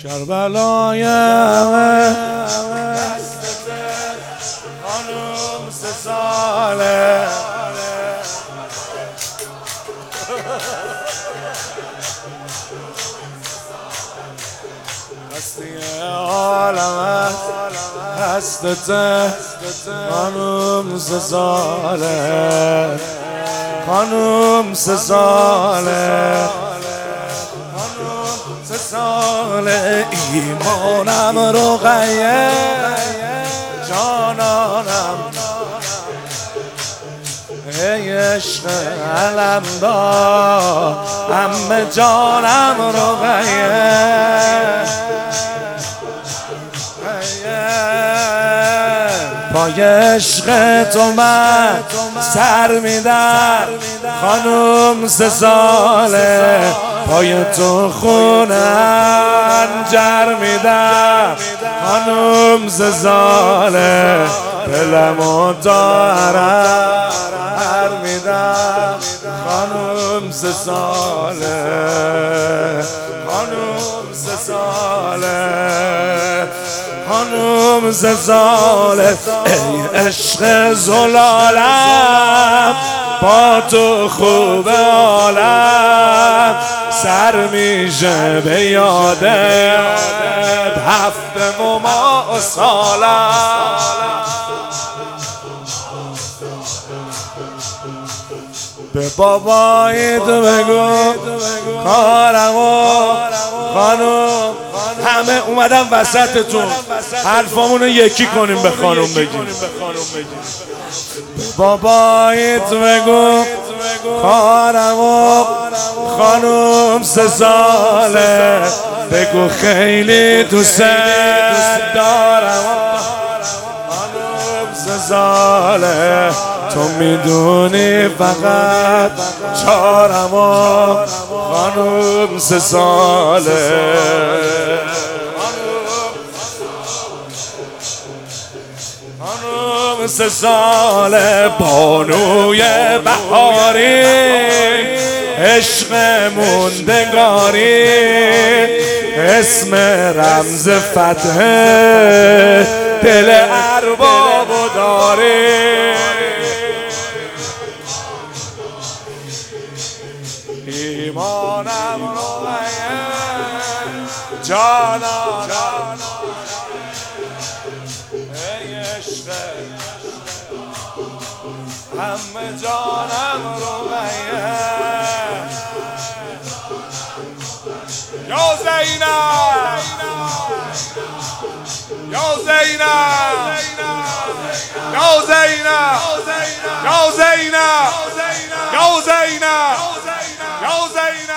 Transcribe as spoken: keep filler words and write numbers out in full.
کربلای همه خانوم سه ساله هستی عالمت هستته خانوم سه ساله خانوم سه ساله خانوم سه ساله ایمانم رو غیه جانانم ای عشق علمدار همه جانم رو غیه پای عشق تو من سر میدم خانوم سه ساله پای تو خونه انجر میدم خانوم سه ساله دلمو دارم میدم خانوم سه ساله خانوم سه ساله خانوم سه ساله ای عشق زلالم با تو خوب عالم سر میشه به یادت هفت مما سالم به بابای تو بگو کارمو خانوم همه اومدم وسطتون حرفامونو یکی کنیم به خانوم بگیم بابای تو بگو کارمو خانوم سه ساله بگو خیلی دوست دارم خانوم سه ساله تو میدونی فقط چارمو خانوم سه ساله خانوم سه ساله بانوی بهاری عشق موندگاری اسم رمز فتح دل اربابو داری ایمانم رو جانانم ای عشق همه جانم رو یا زینب یا زینب یا زینب یا زینب یا زینب یا زینب